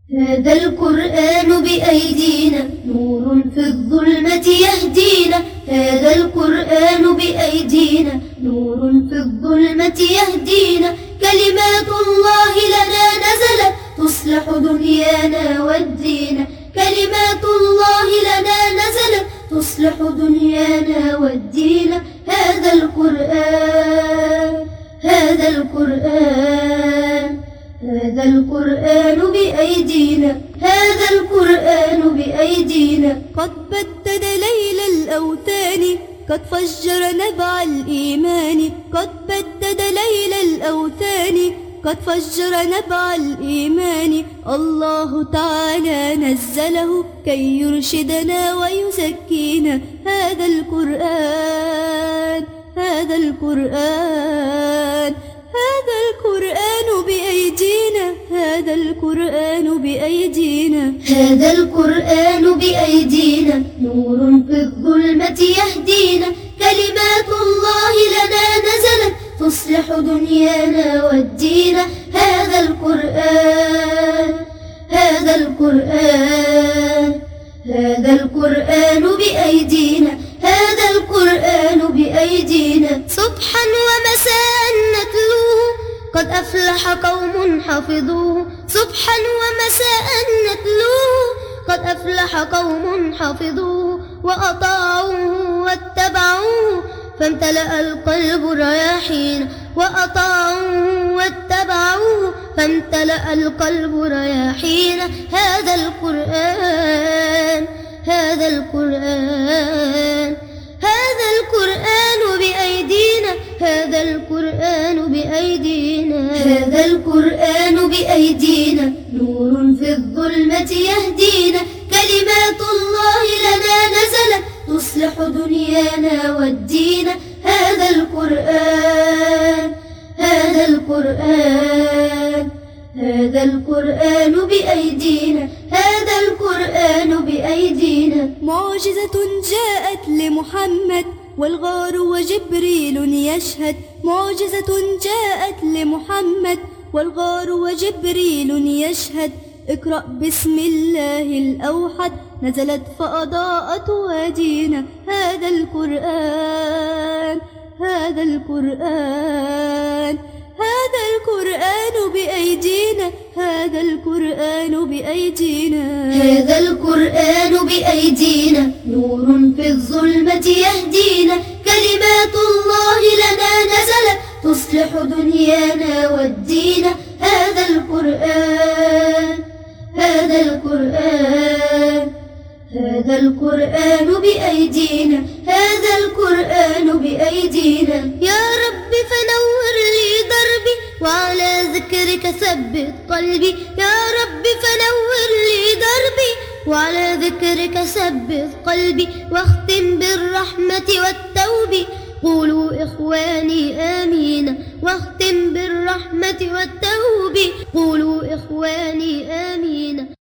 هذا القرآن بأيدينا نور في الظلمة يهدينا. هذا القرآن بأيدينا نور في الظلمة يهدينا. كلمات الله لنا نزلت تصلح دنيانا والدين. كلمات الله لنا نزلت تصلح دنيانا والدين. هذا القرآن هذا القرآن هذا القرآن بأيدينا. هذا القرآن بأيدينا. قد بدد ليل الأوثان قد فجر نبع الإيمان. قد بدد ليل الأوثان قد فجر نبع الإيمان. الله تعالى نزله كي يرشدنا ويزكينا. هذا القرآن هذا القرآن هذا القرآن بأيدينا. هذا القرآن بأيدينا. هذا القرآن بأيدينا نور في الظلمة يهدينا. كلمات الله لنا نزلت تصلح دنيانا والدين. هذا القرآن هذا القرآن هذا القرآن بأيدينا. هذا القرآن بأيدينا. صبحا ومساء نتلوه قد أفلح قوم حفظوه. صبحا ومساء نتلوه قد أفلح قوم حفظوه. وأطاعوه واتبعوه فامتلأ القلب رياحين. وأطاعوه واتبعوه فامتلأ القلب رياحين. هذا القرآن هذا القرآن هذا القرآن بأيدينا. هذا القرآن بأيدينا. هذا القرآن بأيدينا نور في الظلمة يهدينا. كلمات الله لنا نزلت تصلح دنيانا والدين. هذا القرآن هذا القرآن هذا القرآن بأيدينا. هذا القرآن بأيدينا. معجزة جاءت لمحمد والغار وجبريل يشهد. معجزة جاءت لمحمد والغار وجبريل يشهد. اقرأ بسم الله الأوحد نزلت فأضاءت وادينا. هذا القرآن هذا القرآن هذا القرآن بأيدينا. هذا القرآن بأيدينا. هذا القرآن بأيدينا نور في الظلمة يهدينا. كلمات الله لنا نزلت تصلح دنيانا والدين. هذا القرآن هذا القرآن هذا القرآن بأيدينا. هذا القرآن بأيدينا. يا رب فنور لي دربي وعلى ذكرك ثبت قلبي. يا رب فنور لي دربي وعلى ذكرك ثبت قلبي. واختم بالرحمة والتوب قولوا إخواني آمين. واختم بالرحمة والتوب قولوا إخواني آمين.